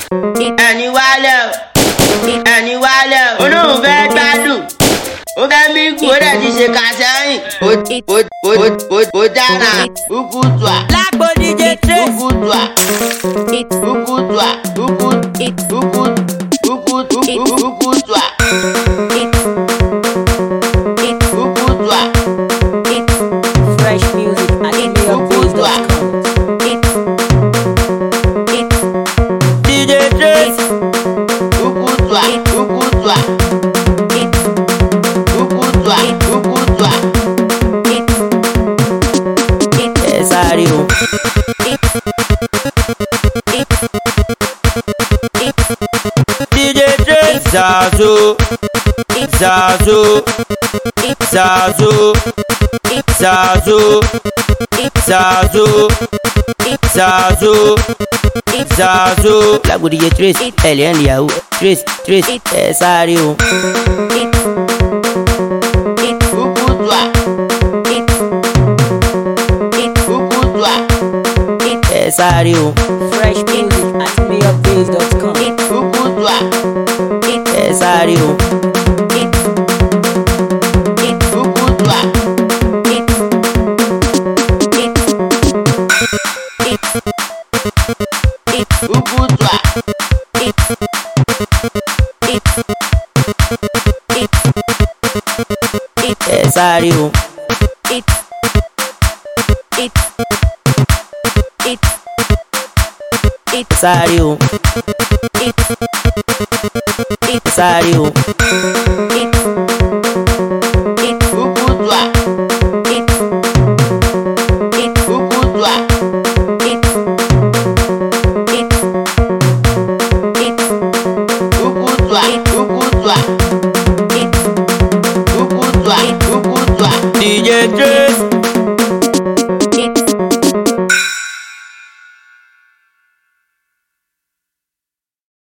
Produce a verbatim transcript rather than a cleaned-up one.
ẹni wálẹ̀ ẹni wálẹ̀ olóhùn fẹ́ gbádùn ó fẹ́ mí kú ó dẹ̀ ti ṣe kà sẹ́yìn ó dára kúkútùà Lágbo D J Trace kúkútùà kúkútùà kúkútùà. Fresh music at mayorboys dot com. D J Trace Kúkútùà kúkútùà kúkútùà kúkútùà. ẹ sáré o. D J Trace Zazo Zazo Zazo Zazo Zazo Zazo Zazo Lágbo D J Trace ẹlẹ́yìn ìyàwó Trace Trace ẹ sáré o. Kúkútùà kúkútùà ẹ sáré o. Fresh music at mayorboys dot com. kúkútùà ẹ sáré o. kúkútùà. Kúkútùà ẹ sáré o. Sáré o. Sáré o. kúkútùà kúkútùà. Kúkútùà kúkútùà kúkútùà kúkútùà. D J Trace